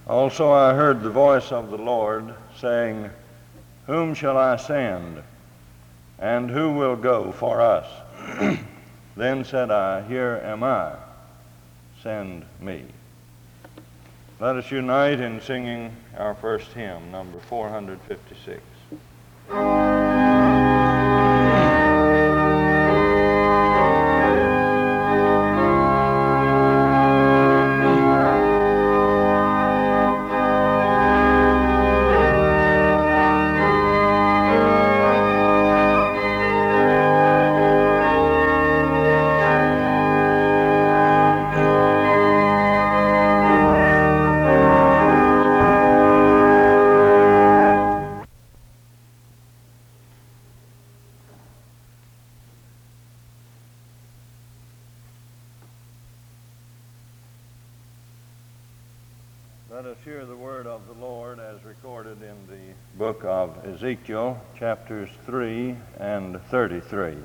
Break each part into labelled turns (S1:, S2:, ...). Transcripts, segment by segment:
S1: Also I heard the voice of the Lord saying, Whom shall I send? And who will go for us? Then said I, Here am I, send me. Let us unite in singing our first hymn, number 456. Let us hear the word of the Lord as recorded in the book of Ezekiel, chapters 3 and 33.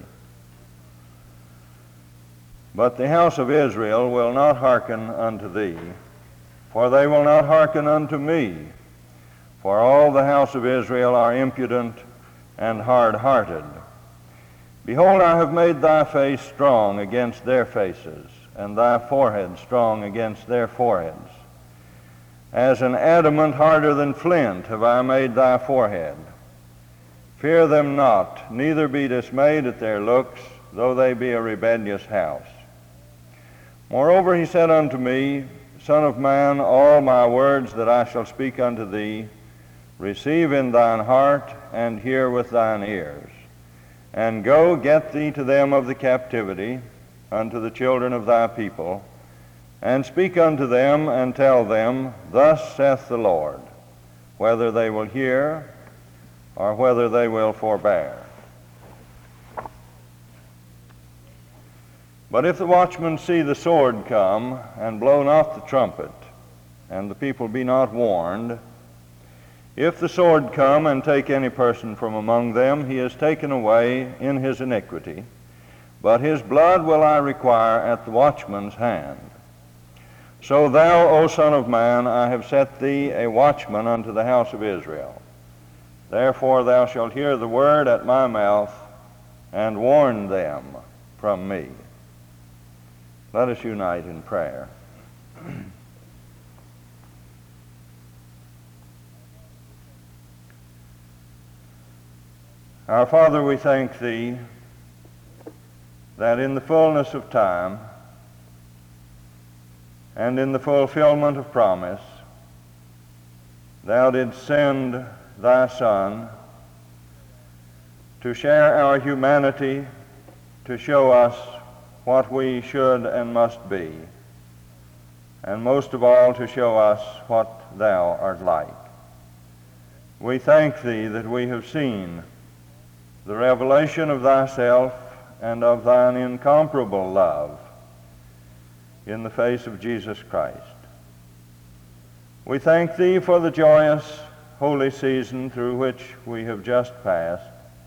S1: But the house of Israel will not hearken unto thee, for they will not hearken unto me. For all the house of Israel are impudent and hard-hearted. Behold, I have made thy face strong against their faces, and thy forehead strong against their foreheads. As an adamant harder than flint have I made thy forehead. Fear them not, neither be dismayed at their looks, though they be a rebellious house. Moreover he said unto me, Son of man, all my words that I shall speak unto thee, receive in thine heart, and hear with thine ears. And go, get thee to them of the captivity, unto the children of thy people, and speak unto them, and tell them, Thus saith the Lord, whether they will hear, or whether they will forbear. But if the watchman see the sword come, and blow not the trumpet, and the people be not warned, if the sword come and take any person from among them, he is taken away in his iniquity, but his blood will I require at the watchman's hand. So thou, O Son of man, I have set thee a watchman unto the house of Israel. Therefore thou shalt hear the word at my mouth, and warn them from me. Let us unite in prayer. Our Father, we thank thee that in the fullness of time and in the fulfillment of promise, thou didst send thy Son to share our humanity, to show us what we should and must be, and most of all to show us what thou art like. We thank thee that we have seen the revelation of thyself and of thine incomparable love in the face of Jesus Christ. We thank thee for the joyous holy season through which we have just passed,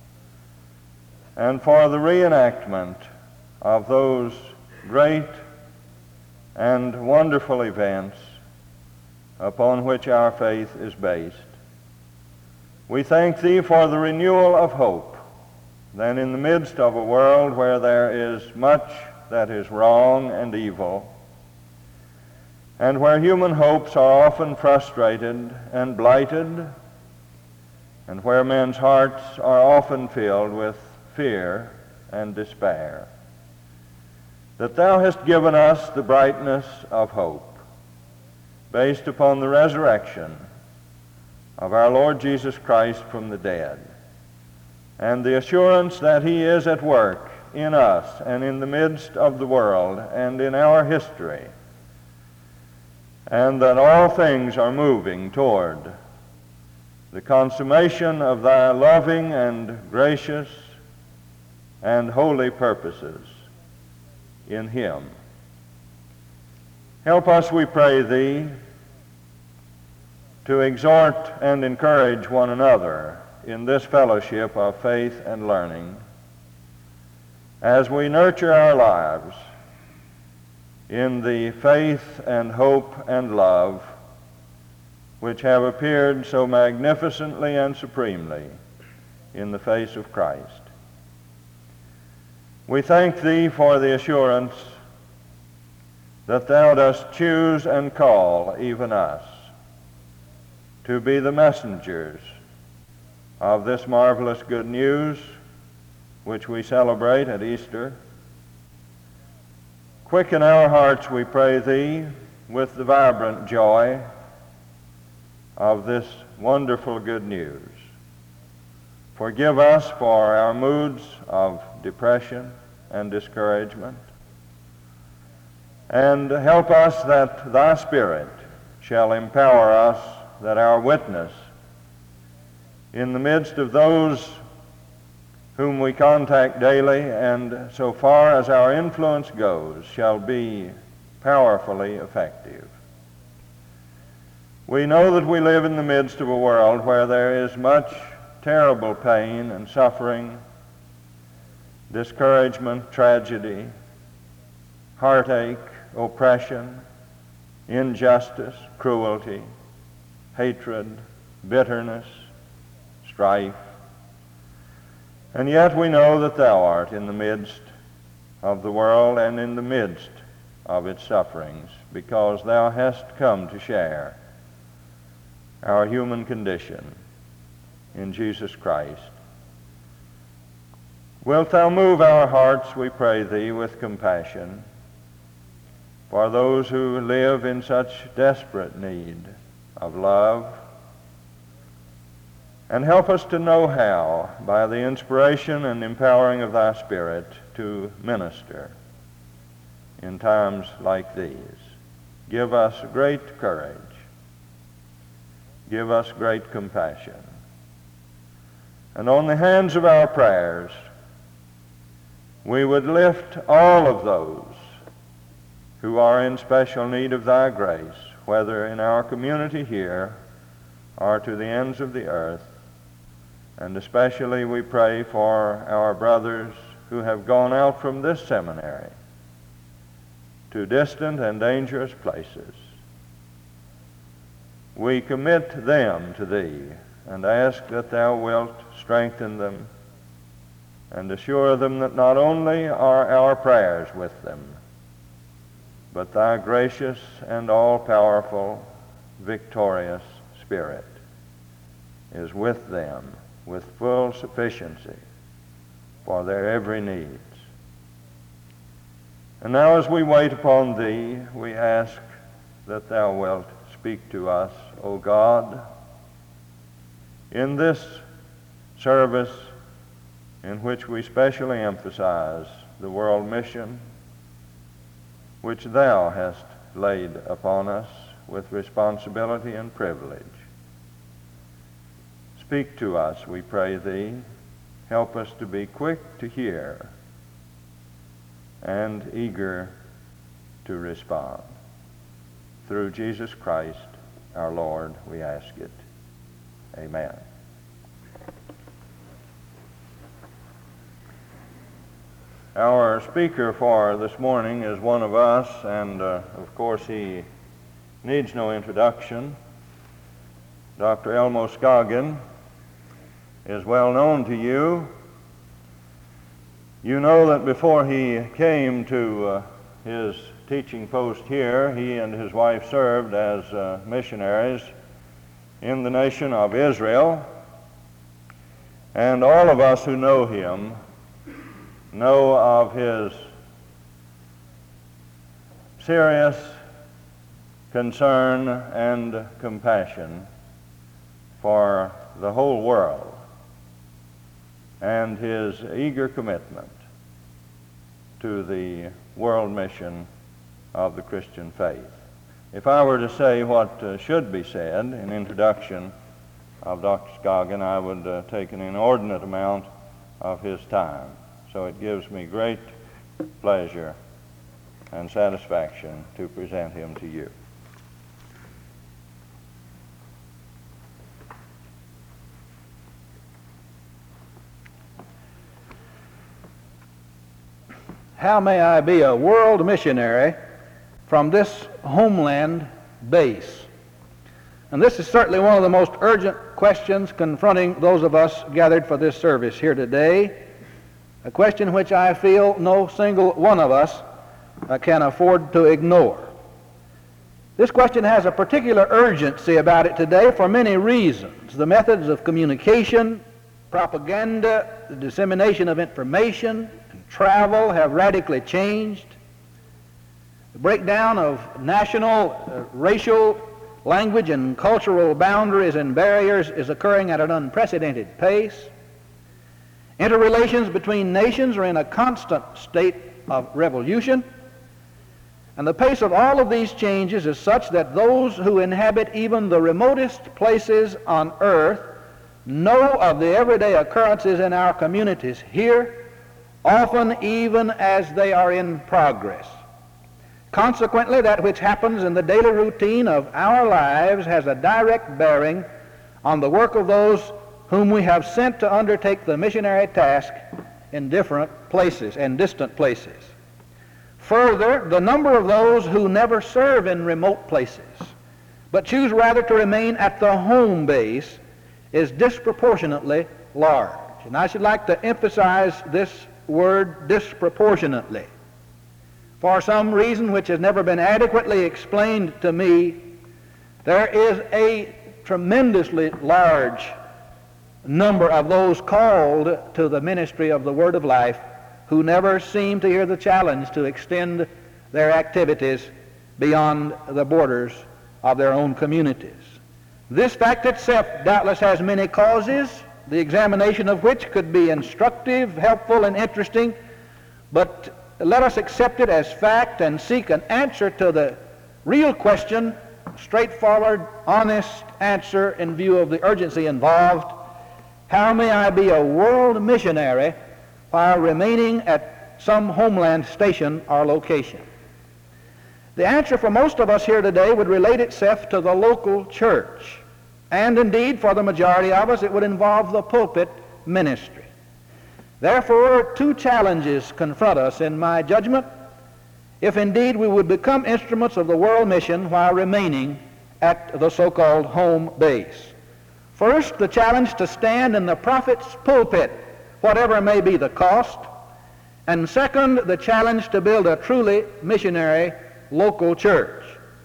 S1: and for the reenactment of those great and wonderful events upon which our faith is based. We thank thee for the renewal of hope, that in the midst of a world where there is much that is wrong and evil, and where human hopes are often frustrated and blighted, and where men's hearts are often filled with fear and despair, that thou hast given us the brightness of hope based upon the resurrection of our Lord Jesus Christ from the dead, and the assurance that he is at work in us and in the midst of the world and in our history, and that all things are moving toward the consummation of thy loving and gracious and holy purposes in him. Help us, we pray thee, to exhort and encourage one another in this fellowship of faith and learning as we nurture our lives in the faith and hope and love which have appeared so magnificently and supremely in the face of Christ. We thank thee for the assurance that thou dost choose and call even us to be the messengers of this marvelous good news which we celebrate at Easter. Quicken our hearts, we pray thee, with the vibrant joy of this wonderful good news. Forgive us for our moods of depression and discouragement, and help us that thy Spirit shall empower us, that our witness in the midst of those whom we contact daily, and so far as our influence goes, shall be powerfully effective. We know that we live in the midst of a world where there is much terrible pain and suffering, discouragement, tragedy, heartache, oppression, injustice, cruelty, hatred, bitterness, strife. And yet we know that thou art in the midst of the world and in the midst of its sufferings, because thou hast come to share our human condition in Jesus Christ. Wilt thou move our hearts, we pray thee, with compassion for those who live in such desperate need of love, and help us to know how, by the inspiration and empowering of thy Spirit, to minister in times like these. Give us great courage. Give us great compassion. And on the hands of our prayers, we would lift all of those who are in special need of thy grace, whether in our community here or to the ends of the earth. And especially we pray for our brothers who have gone out from this seminary to distant and dangerous places. We commit them to thee and ask that thou wilt strengthen them and assure them that not only are our prayers with them, but thy gracious and all-powerful, victorious Spirit is with them with full sufficiency for their every needs. And now as we wait upon thee, we ask that thou wilt speak to us, O God, in this service in which we specially emphasize the world mission which thou hast laid upon us with responsibility and privilege. Speak to us, we pray thee. Help us to be quick to hear and eager to respond. Through Jesus Christ, our Lord, we ask it. Amen. Our speaker for this morning is one of us, and of course he needs no introduction. Dr. Elmo Scoggin is well known to you. You know that before he came to his teaching post here, he and his wife served as missionaries in the nation of Israel. And all of us who know him know of his serious concern and compassion for the whole world, and his eager commitment to the world mission of the Christian faith. If I were to say what should be said in introduction of Dr. Scoggin, I would take an inordinate amount of his time. So it gives me great pleasure and satisfaction to present him to you.
S2: How may I be a world missionary from this homeland base? And this is certainly one of the most urgent questions confronting those of us gathered for this service here today, a question which I feel no single one of us can afford to ignore. This question has a particular urgency about it today for many reasons. The methods of communication, propaganda, the dissemination of information, and travel have radically changed. The breakdown of national, racial, language, and cultural boundaries and barriers is occurring at an unprecedented pace. Interrelations between nations are in a constant state of revolution. And the pace of all of these changes is such that those who inhabit even the remotest places on earth know of the everyday occurrences in our communities here, often even as they are in progress. Consequently, that which happens in the daily routine of our lives has a direct bearing on the work of those whom we have sent to undertake the missionary task in different places and distant places. Further, the number of those who never serve in remote places, but choose rather to remain at the home base, is disproportionately large. And I should like to emphasize this word, disproportionately. For some reason which has never been adequately explained to me, there is a tremendously large number of those called to the ministry of the Word of Life who never seem to hear the challenge to extend their activities beyond the borders of their own communities. This fact itself doubtless has many causes, the examination of which could be instructive, helpful, and interesting, but let us accept it as fact and seek an answer to the real question, straightforward, honest answer in view of the urgency involved. How may I be a world missionary while remaining at some homeland station or location? The answer for most of us here today would relate itself to the local church. And indeed, for the majority of us, it would involve the pulpit ministry. Therefore, two challenges confront us, in my judgment, if indeed we would become instruments of the world mission while remaining at the so-called home base. First, the challenge to stand in the prophet's pulpit, whatever may be the cost. And second, the challenge to build a truly missionary local church.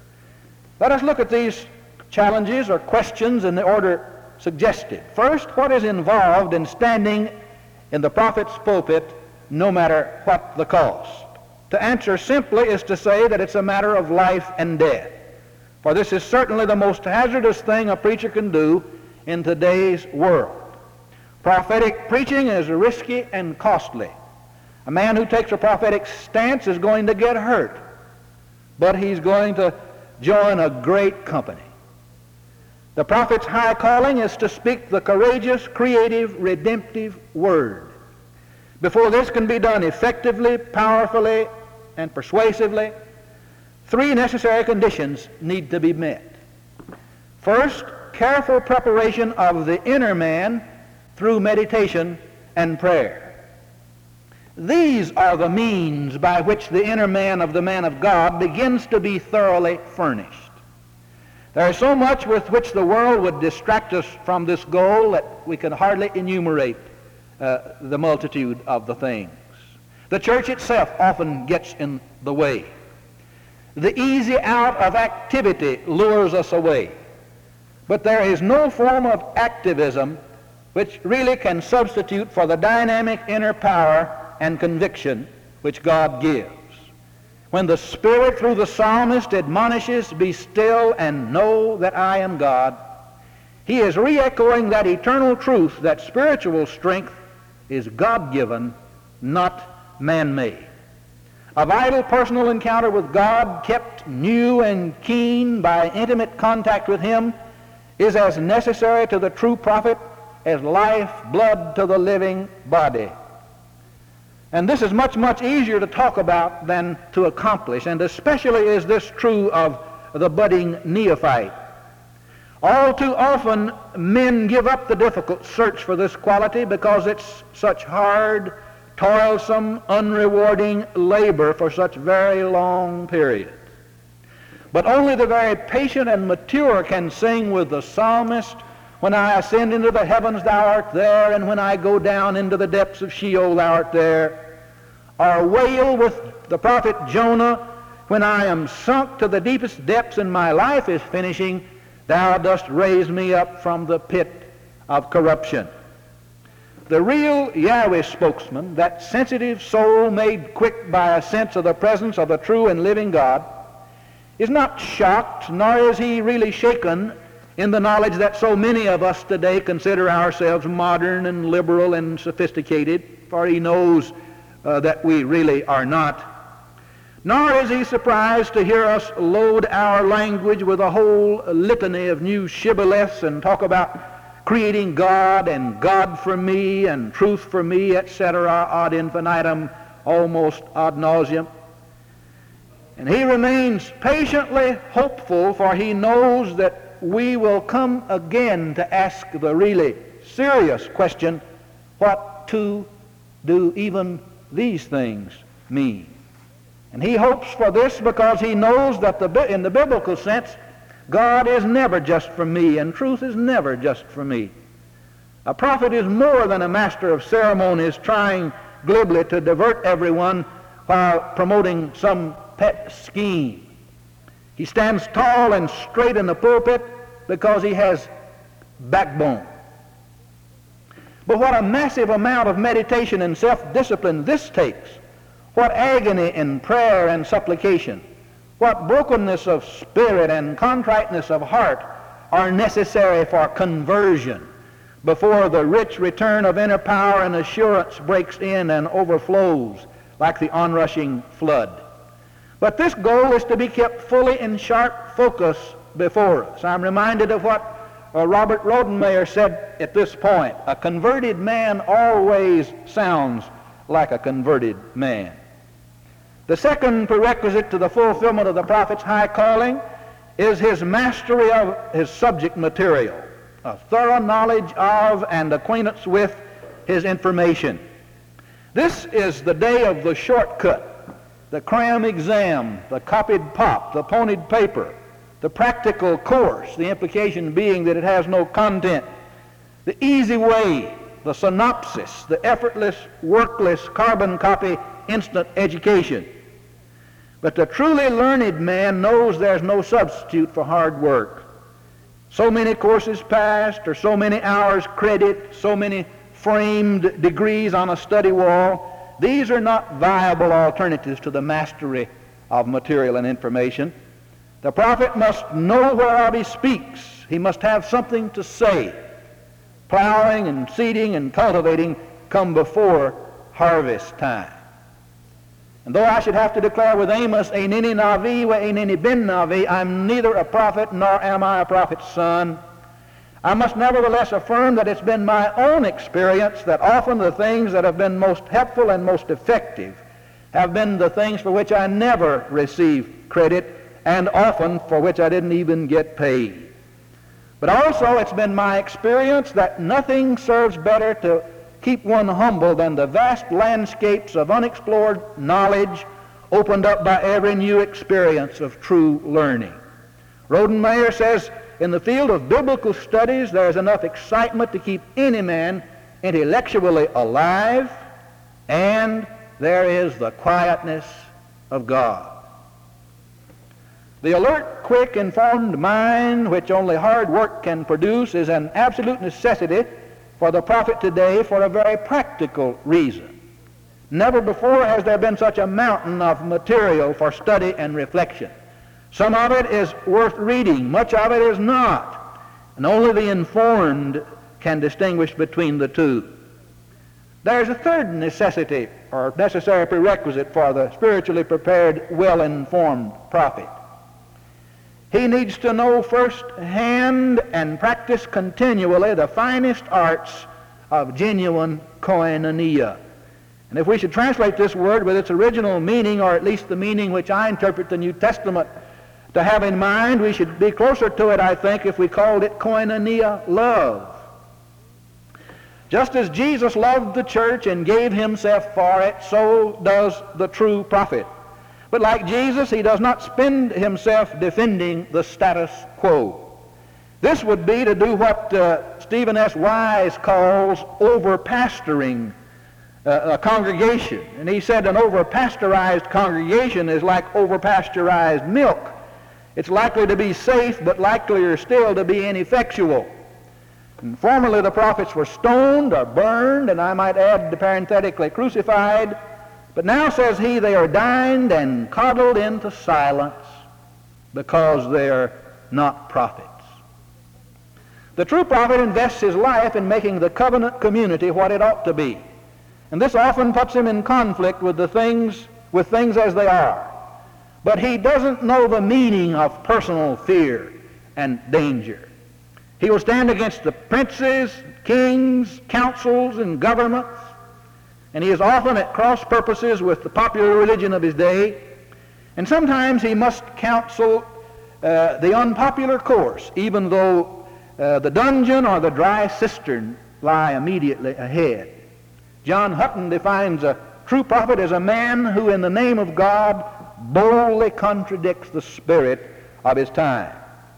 S2: Let us look at these challenges or questions in the order suggested. First, what is involved in standing in the prophet's pulpit, no matter what the cost? To answer simply is to say that it's a matter of life and death. For this is certainly the most hazardous thing a preacher can do in today's world. Prophetic preaching is risky and costly. A man who takes a prophetic stance is going to get hurt, but he's going to join a great company. The prophet's high calling is to speak the courageous, creative, redemptive word. Before this can be done effectively, powerfully, and persuasively, three necessary conditions need to be met. First, careful preparation of the inner man through meditation and prayer. These are the means by which the inner man of the man of God begins to be thoroughly furnished. There is so much with which the world would distract us from this goal that we can hardly enumerate the multitude of the things. The church itself often gets in the way. The easy out of activity lures us away. But there is no form of activism which really can substitute for the dynamic inner power and conviction which God gives. When the Spirit through the psalmist admonishes, "Be still and know that I am God," he is re-echoing that eternal truth that spiritual strength is God-given, not man-made. A vital personal encounter with God, kept new and keen by intimate contact with Him, is as necessary to the true prophet as life blood to the living body. And this is much, much easier to talk about than to accomplish, and especially is this true of the budding neophyte. All too often, men give up the difficult search for this quality because it's such hard, toilsome, unrewarding labor for such very long periods. But only the very patient and mature can sing with the psalmist, when I ascend into the heavens, thou art there, and when I go down into the depths of Sheol, thou art there. Or wail with the prophet Jonah, when I am sunk to the deepest depths and my life is finishing, thou dost raise me up from the pit of corruption. The real Yahweh spokesman, that sensitive soul made quick by a sense of the presence of the true and living God, is not shocked, nor is he really shaken in the knowledge that so many of us today consider ourselves modern and liberal and sophisticated, for he knows that we really are not. Nor is he surprised to hear us load our language with a whole litany of new shibboleths and talk about creating God and God for me and truth for me, etc., ad infinitum, almost ad nauseum. And he remains patiently hopeful, for he knows that we will come again to ask the really serious question, what do even these things mean? And he hopes for this because he knows that in the biblical sense, God is never just for me, and truth is never just for me. A prophet is more than a master of ceremonies trying glibly to divert everyone while promoting some pet scheme. He stands tall and straight in the pulpit because he has backbone. But what a massive amount of meditation and self-discipline this takes. What agony in prayer and supplication. What brokenness of spirit and contriteness of heart are necessary for conversion before the rich return of inner power and assurance breaks in and overflows like the onrushing flood. But this goal is to be kept fully in sharp focus before us. I'm reminded of what Robert Rodenmayer said at this point. A converted man always sounds like a converted man. The second prerequisite to the fulfillment of the prophet's high calling is his mastery of his subject material, a thorough knowledge of and acquaintance with his information. This is the day of the shortcut. The cram exam, the copied pop, the ponied paper, the practical course, the implication being that it has no content, the easy way, the synopsis, the effortless, workless, carbon copy, instant education. But the truly learned man knows there's no substitute for hard work. So many courses passed, or so many hours credit, so many framed degrees on a study wall, these are not viable alternatives to the mastery of material and information. The prophet must know whereof he speaks. He must have something to say. Plowing and seeding and cultivating come before harvest time. And though I should have to declare with Amos, Einini Navi wa Einini bin Navi, I'm neither a prophet nor am I a prophet's son, I must nevertheless affirm that it's been my own experience that often the things that have been most helpful and most effective have been the things for which I never received credit, and often for which I didn't even get paid. But also it's been my experience that nothing serves better to keep one humble than the vast landscapes of unexplored knowledge opened up by every new experience of true learning. Rodenmayer says, in the field of biblical studies, there is enough excitement to keep any man intellectually alive, and there is the quietness of God. The alert, quick, informed mind, which only hard work can produce, is an absolute necessity for the prophet today for a very practical reason. Never before has there been such a mountain of material for study and reflection. Some of it is worth reading, much of it is not, and only the informed can distinguish between the two. There's a third necessity or necessary prerequisite for the spiritually prepared, well-informed prophet. He needs to know firsthand and practice continually the finest arts of genuine koinonia. And if we should translate this word with its original meaning, or at least the meaning which I interpret the New Testament to have in mind, we should be closer to it, I think, if we called it koinonia, love. Just as Jesus loved the church and gave himself for it, so does the true prophet. But like Jesus, he does not spend himself defending the status quo. This would be to do what Stephen S. Wise calls over-pastoring a congregation. And he said an over-pasteurized congregation is like over-pasteurized milk. It's likely to be safe, but likelier still to be ineffectual. And formerly the prophets were stoned or burned, and I might add parenthetically crucified. But now, says he, they are dined and coddled into silence because they are not prophets. The true prophet invests his life in making the covenant community what it ought to be. And this often puts him in conflict with things as they are. But he doesn't know the meaning of personal fear and danger. He will stand against the princes, kings, councils, and governments, and he is often at cross purposes with the popular religion of his day, and sometimes he must counsel the unpopular course, even though the dungeon or the dry cistern lie immediately ahead. John Hutton defines a true prophet as a man who in the name of God boldly contradicts the spirit of his time.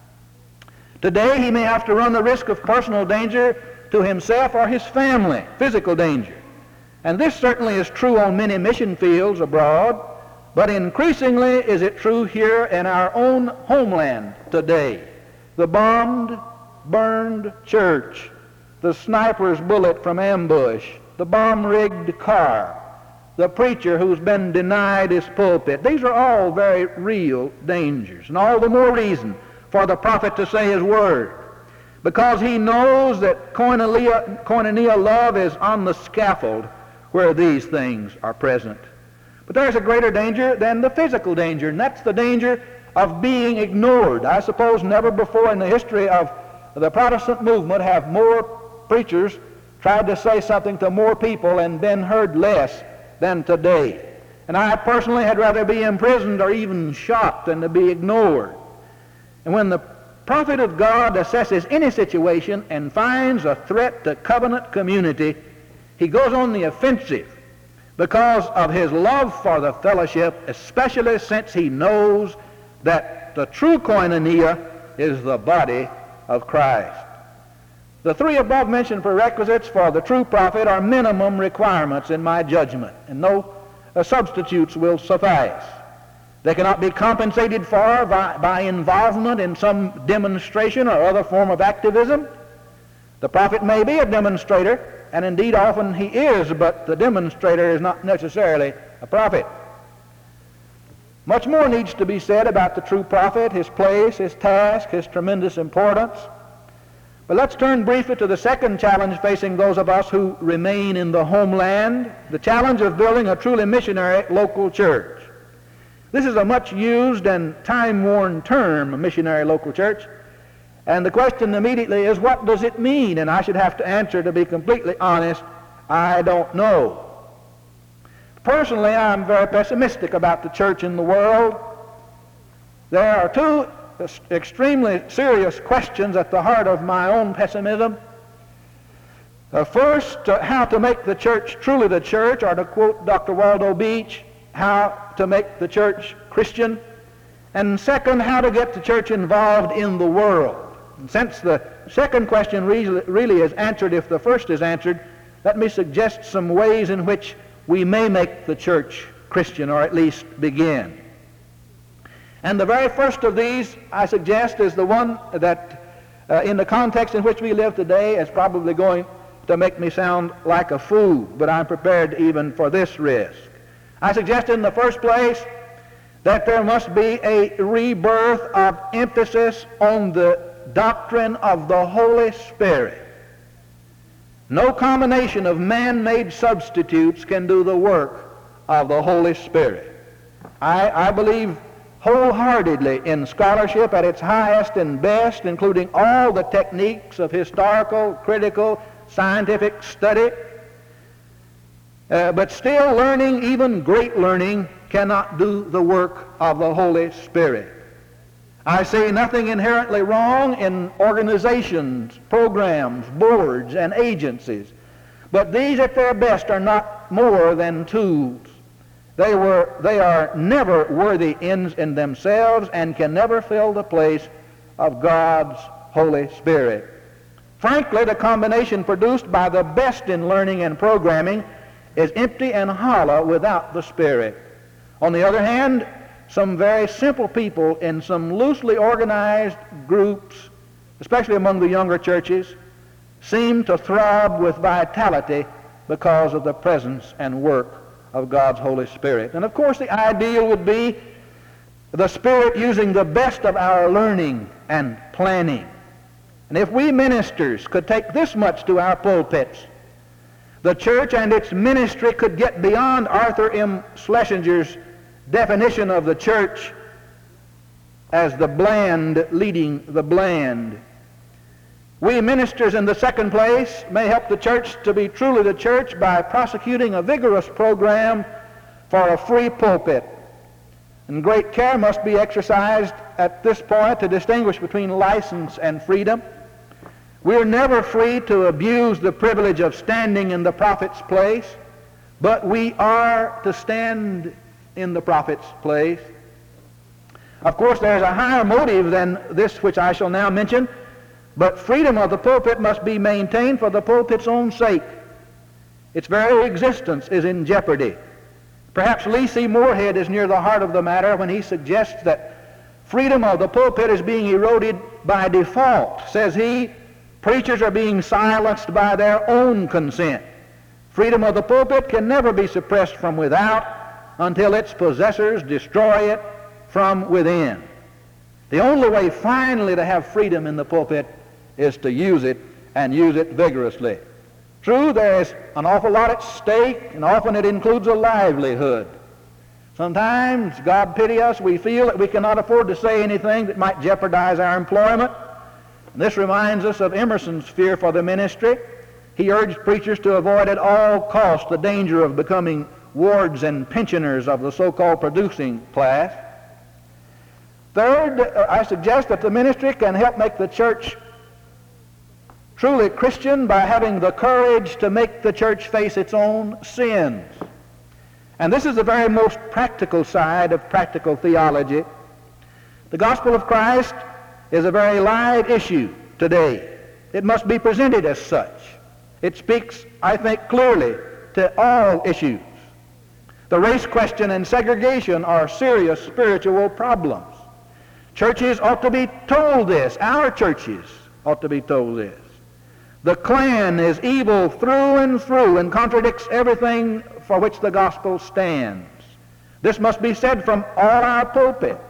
S2: Today he may have to run the risk of personal danger to himself or his family, physical danger. And this certainly is true on many mission fields abroad, but increasingly is it true here in our own homeland today. The bombed, burned church, the sniper's bullet from ambush, the bomb-rigged car, the preacher who's been denied his pulpit. These are all very real dangers, and all the more reason for the prophet to say his word, because he knows that koinonia love is on the scaffold where these things are present. But there's a greater danger than the physical danger, and that's the danger of being ignored. I suppose never before in the history of the Protestant movement have more preachers tried to say something to more people and been heard less than today. And I personally had rather be imprisoned or even shot than to be ignored. And when the prophet of God assesses any situation and finds a threat to covenant community, he goes on the offensive because of his love for the fellowship, especially since he knows that the true koinonia is the body of Christ. The three above-mentioned prerequisites for the true prophet are minimum requirements in my judgment, and no substitutes will suffice. They cannot be compensated for by involvement in some demonstration or other form of activism. The prophet may be a demonstrator, and indeed often he is, but the demonstrator is not necessarily a prophet. Much more needs to be said about the true prophet, his place, his task, his tremendous importance. But let's turn briefly to the second challenge facing those of us who remain in the homeland, the challenge of building a truly missionary local church. This is a much used and time-worn term, missionary local church. And the question immediately is, what does it mean? And I should have to answer, to be completely honest, I don't know. Personally, I'm very pessimistic about the church in the world. There are two extremely serious questions at the heart of my own pessimism. First, how to make the church truly the church, or to quote Dr. Waldo Beach, how to make the church Christian. And second, how to get the church involved in the world. And since the second question really is answered if the first is answered, let me suggest some ways in which we may make the church Christian, or at least begin. And the very first of these, I suggest, is the one that, in the context in which we live today, is probably going to make me sound like a fool, but I'm prepared even for this risk. I suggest in the first place that there must be a rebirth of emphasis on the doctrine of the Holy Spirit. No combination of man-made substitutes can do the work of the Holy Spirit. I believe wholeheartedly in scholarship at its highest and best, including all the techniques of historical, critical, scientific study. But still, learning, even great learning, cannot do the work of the Holy Spirit. I see nothing inherently wrong in organizations, programs, boards, and agencies, but these at their best are not more than tools. They are never worthy ends in themselves and can never fill the place of God's Holy Spirit. Frankly, the combination produced by the best in learning and programming is empty and hollow without the Spirit. On the other hand, some very simple people in some loosely organized groups, especially among the younger churches, seem to throb with vitality because of the presence and work of God's Holy Spirit. And of course the ideal would be the Spirit using the best of our learning and planning. And if we ministers could take this much to our pulpits, the church and its ministry could get beyond Arthur M. Schlesinger's definition of the church as the bland leading the bland. We ministers, in the second place, may help the church to be truly the church by prosecuting a vigorous program for a free pulpit. And great care must be exercised at this point to distinguish between license and freedom. We are never free to abuse the privilege of standing in the prophet's place, but we are to stand in the prophet's place. Of course, there's a higher motive than this which I shall now mention, but freedom of the pulpit must be maintained for the pulpit's own sake. Its very existence is in jeopardy. Perhaps Lee C. Moorhead is near the heart of the matter when he suggests that freedom of the pulpit is being eroded by default. Says he, preachers are being silenced by their own consent. Freedom of the pulpit can never be suppressed from without until its possessors destroy it from within. The only way finally to have freedom in the pulpit is to use it, and use it vigorously. True, there is an awful lot at stake, and often it includes a livelihood. Sometimes, God pity us, we feel that we cannot afford to say anything that might jeopardize our employment. And this reminds us of Emerson's fear for the ministry. He urged preachers to avoid at all costs the danger of becoming wards and pensioners of the so-called producing class. Third, I suggest that the ministry can help make the church truly Christian by having the courage to make the church face its own sins. And this is the very most practical side of practical theology. The gospel of Christ is a very live issue today. It must be presented as such. It speaks, I think, clearly to all issues. The race question and segregation are serious spiritual problems. Churches ought to be told this. Our churches ought to be told this. The Klan is evil through and contradicts everything for which the gospel stands. This must be said from all our pulpits.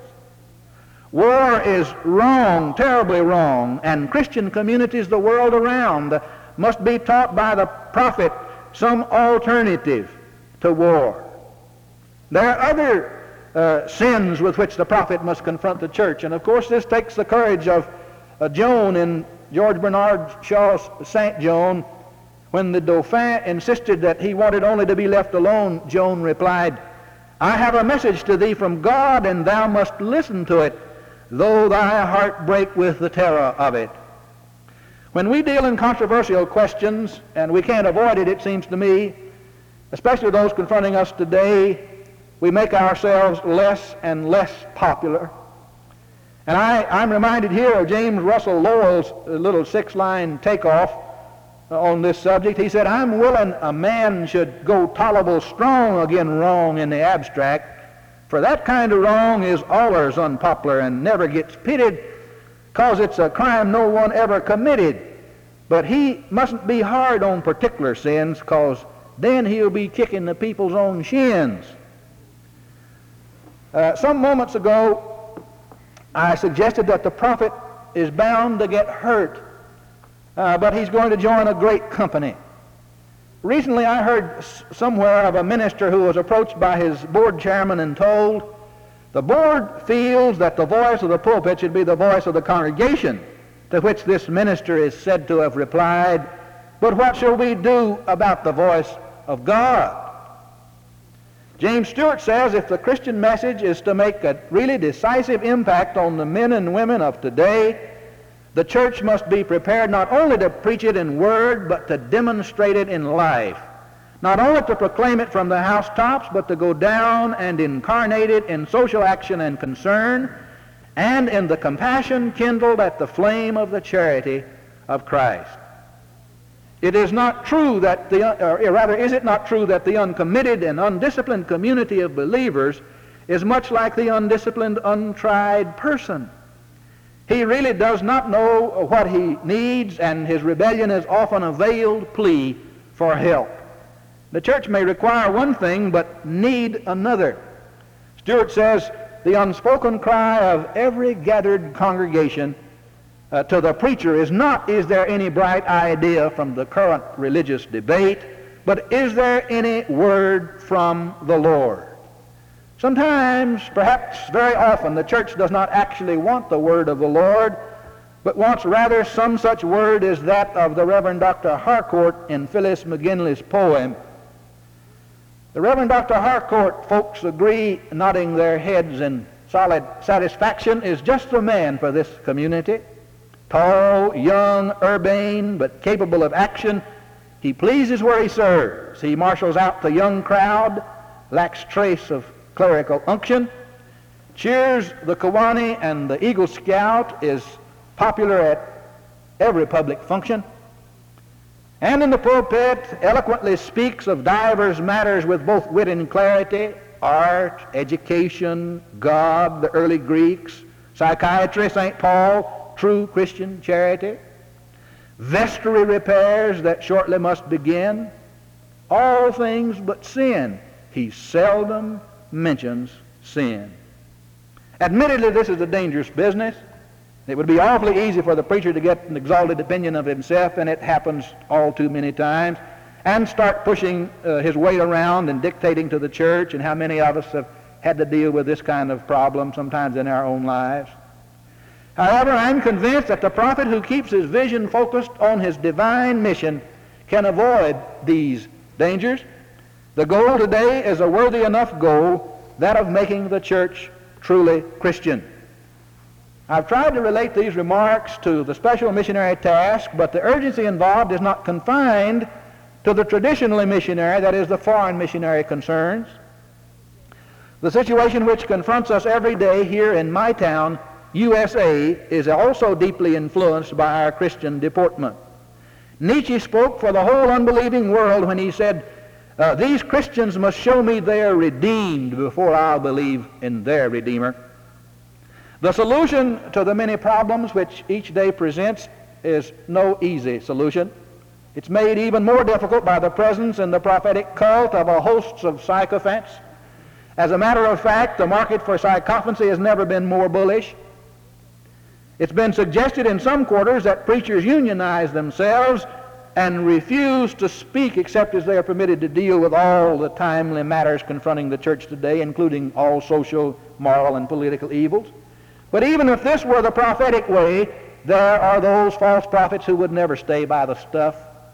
S2: War is wrong, terribly wrong, and Christian communities the world around must be taught by the prophet some alternative to war. There are other sins with which the prophet must confront the church, and of course this takes the courage of Joan in George Bernard Shaw's Saint Joan. When the Dauphin insisted that he wanted only to be left alone, Joan replied, "I have a message to thee from God, and thou must listen to it, though thy heart break with the terror of it." When we deal in controversial questions, and we can't avoid it, it seems to me, especially those confronting us today, we make ourselves less and less popular. And I'm reminded here of James Russell Lowell's little 6-line takeoff on this subject. He said, "I'm willing a man should go tolerable strong again wrong in the abstract, for that kind of wrong is allers unpopular and never gets pitied, 'cause it's a crime no one ever committed. But he mustn't be hard on particular sins, 'cause then he'll be kicking the people's own shins." Some moments ago, I suggested that the prophet is bound to get hurt, but he's going to join a great company. Recently I heard somewhere of a minister who was approached by his board chairman and told, "The board feels that the voice of the pulpit should be the voice of the congregation," to which this minister is said to have replied, "But what shall we do about the voice of God?" James Stewart says if the Christian message is to make a really decisive impact on the men and women of today, the church must be prepared not only to preach it in word, but to demonstrate it in life. not only to proclaim it from the housetops, but to go down and incarnate it in social action and concern, and in the compassion kindled at the flame of the charity of Christ. It is not true that is it not true that the uncommitted and undisciplined community of believers is much like the undisciplined, untried person? He really does not know what he needs, and his rebellion is often a veiled plea for help. The church may require one thing, but need another. Stewart says, the unspoken cry of every gathered congregation to the preacher is not, is there any bright idea from the current religious debate, but is there any word from the Lord? Sometimes, perhaps very often, the church does not actually want the word of the Lord, but wants rather some such word as that of the Reverend Dr. Harcourt in Phyllis McGinley's poem. The Reverend Dr. Harcourt, folks agree, nodding their heads in solid satisfaction, is just the man for this community. Tall, young, urbane, but capable of action, he pleases where he serves. He marshals out the young crowd, lacks trace of clerical unction, cheers the Kiwani and the Eagle Scout, is popular at every public function, and in the pulpit eloquently speaks of divers matters with both wit and clarity: art, education, God, the early Greeks, psychiatry, St. Paul, true Christian charity, vestry repairs that shortly must begin, all things but sin. He seldom mentions sin. Admittedly, this is a dangerous business. It would be awfully easy for the preacher to get an exalted opinion of himself, and it happens all too many times, and start pushing his weight around and dictating to the church. And how many of us have had to deal with this kind of problem sometimes in our own lives? However, I'm convinced that the prophet who keeps his vision focused on his divine mission can avoid these dangers. The goal today is a worthy enough goal, that of making the church truly Christian. I've tried to relate these remarks to the special missionary task, but the urgency involved is not confined to the traditionally missionary, that is, the foreign missionary concerns. The situation which confronts us every day here in my town, USA, is also deeply influenced by our Christian deportment. Nietzsche spoke for the whole unbelieving world when he said, these Christians must show me they are redeemed before I'll believe in their Redeemer. The solution to the many problems which each day presents is no easy solution. It's made even more difficult by the presence in the prophetic cult of a host of sycophants. As a matter of fact, the market for sycophancy has never been more bullish. It's been suggested in some quarters that preachers unionize themselves and refuse to speak except as they are permitted to deal with all the timely matters confronting the church today, including all social, moral, and political evils. But even if this were the prophetic way, there are those false prophets who would never stay by the stuff.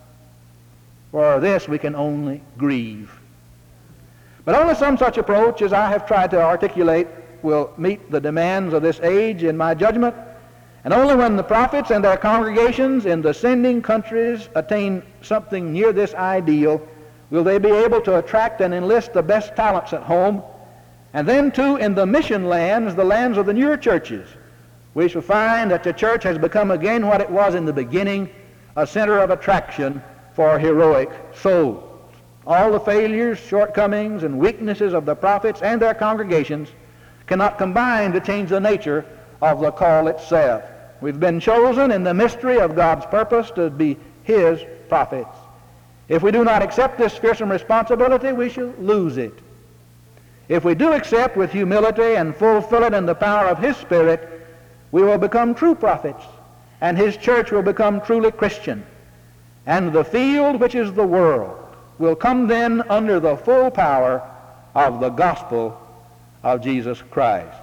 S2: For this we can only grieve. But only some such approach as I have tried to articulate will meet the demands of this age, in my judgment, and only when the prophets and their congregations in the sending countries attain something near this ideal will they be able to attract and enlist the best talents at home. And then, too, in the mission lands, the lands of the newer churches, we shall find that the church has become again what it was in the beginning, a center of attraction for heroic souls. All the failures, shortcomings, and weaknesses of the prophets and their congregations cannot combine to change the nature of the call itself. We've been chosen in the mystery of God's purpose to be His prophets. If we do not accept this fearsome responsibility, we shall lose it. If we do accept with humility and fulfill it in the power of His Spirit, we will become true prophets, and His church will become truly Christian. And the field, which is the world, will come then under the full power of the gospel of Jesus Christ.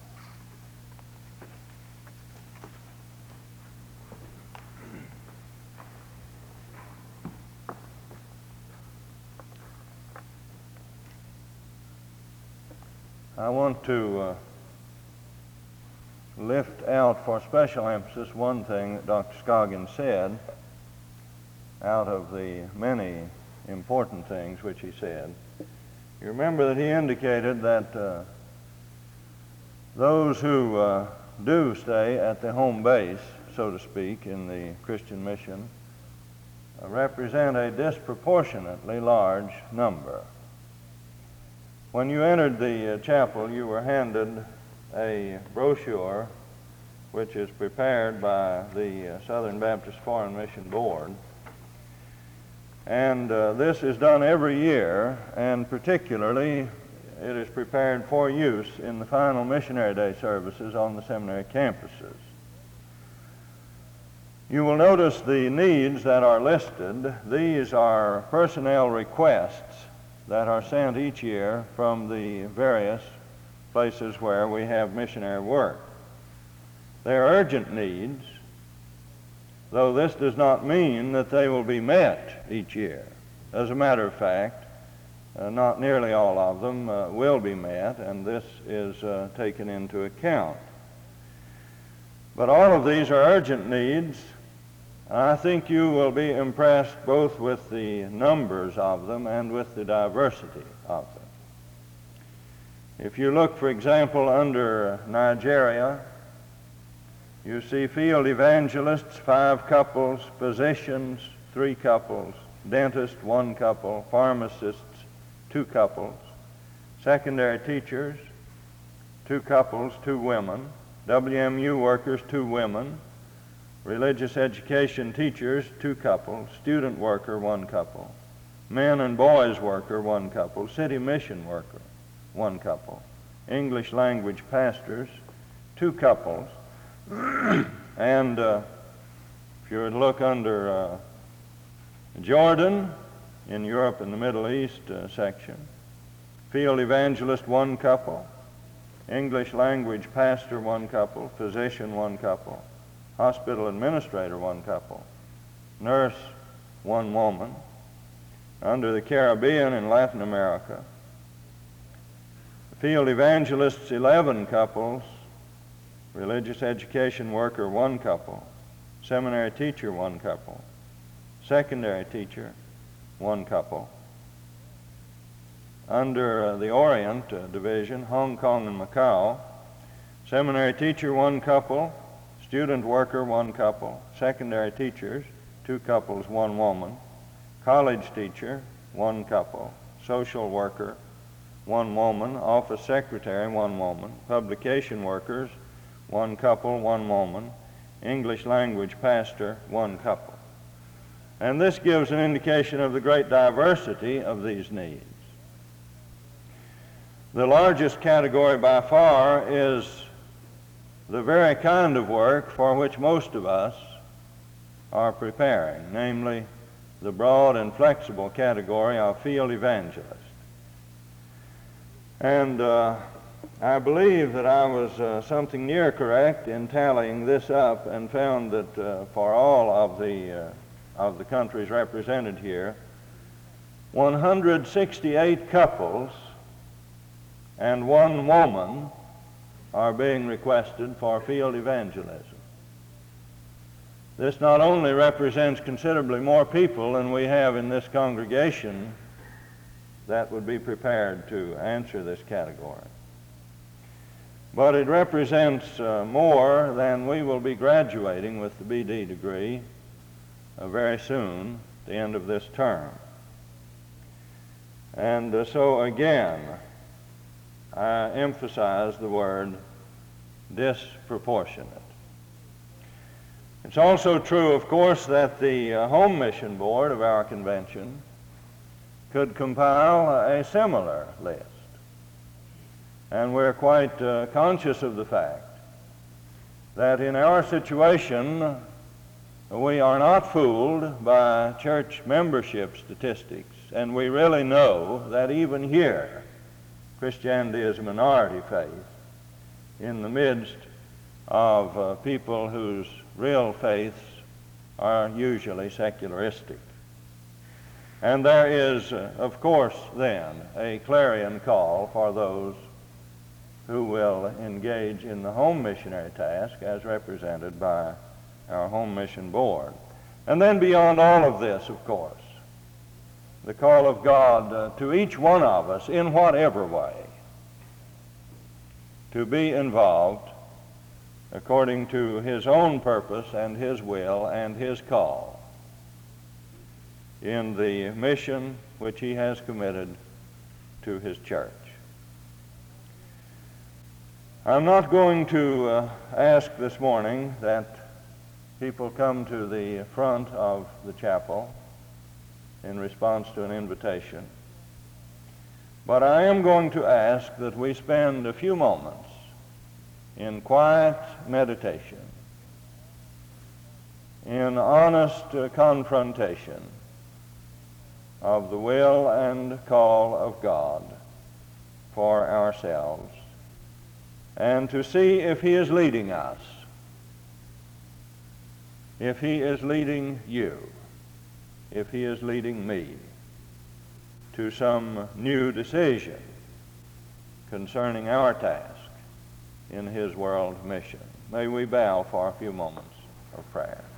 S1: I want to lift out for special emphasis one thing that Dr. Scoggins said out of the many important things which he said. You remember that he indicated that those who do stay at the home base, so to speak, in the Christian mission, represent a disproportionately large number. When you entered the chapel, you were handed a brochure which is prepared by the Southern Baptist Foreign Mission Board. And this is done every year, and particularly it is prepared for use in the final Missionary Day services on the seminary campuses. You will notice the needs that are listed. These are personnel requests that are sent each year from the various places where we have missionary work. They are urgent needs, though this does not mean that they will be met each year. As a matter of fact, not nearly all of them will be met, and this is taken into account. But all of these are urgent needs. I think you will be impressed both with the numbers of them and with the diversity of them. If you look, for example, under Nigeria, you see field evangelists, 5 couples, physicians, 3 couples, dentists, 1 couple, pharmacists, 2 couples, secondary teachers, 2 couples, 2 women, WMU workers, 2 women, religious education teachers, 2 couples, student worker, 1 couple, men and boys worker, 1 couple, city mission worker, 1 couple, English language pastors, 2 couples, and if you would look under Jordan, in Europe and the Middle East section, field evangelist, 1 couple, English language pastor, 1 couple, physician, 1 couple, hospital administrator, 1 couple, nurse, 1 woman. Under the Caribbean and Latin America, field evangelists, 11 couples, religious education worker, 1 couple, seminary teacher, 1 couple, secondary teacher, 1 couple. Under the Orient Division, Hong Kong and Macau, seminary teacher, 1 couple, student worker, 1 couple, secondary teachers, 2 couples, 1 woman, college teacher, 1 couple, social worker, 1 woman, office secretary, 1 woman, publication workers, 1 couple, 1 woman, English language pastor, 1 couple. And this gives an indication of the great diversity of these needs. The largest category by far is the very kind of work for which most of us are preparing, namely the broad and flexible category of field evangelists. And I believe that I was something near correct in tallying this up and found that for all of the countries represented here, 168 couples and 1 woman are being requested for field evangelism. This not only represents considerably more people than we have in this congregation that would be prepared to answer this category, but it represents more than we will be graduating with the BD degree very soon, the end of this term. And so again, I emphasize the word disproportionate. It's also true, of course, that the Home Mission Board of our convention could compile a similar list. And we're quite conscious of the fact that in our situation, we are not fooled by church membership statistics, and we really know that even here, Christianity is a minority faith in the midst of people whose real faiths are usually secularistic. And there is, of course, then, a clarion call for those who will engage in the home missionary task as represented by our Home Mission Board. And then beyond all of this, of course, the call of God to each one of us in whatever way to be involved according to his own purpose and his will and his call in the mission which he has committed to his church. I'm not going to ask this morning that people come to the front of the chapel in response to an invitation, but I am going to ask that we spend a few moments in quiet meditation, in honest confrontation of the will and call of God for ourselves, and to see if he is leading us, if he is leading you, if he is leading me to some new decision concerning our task in his world mission. May we bow for a few moments of prayer.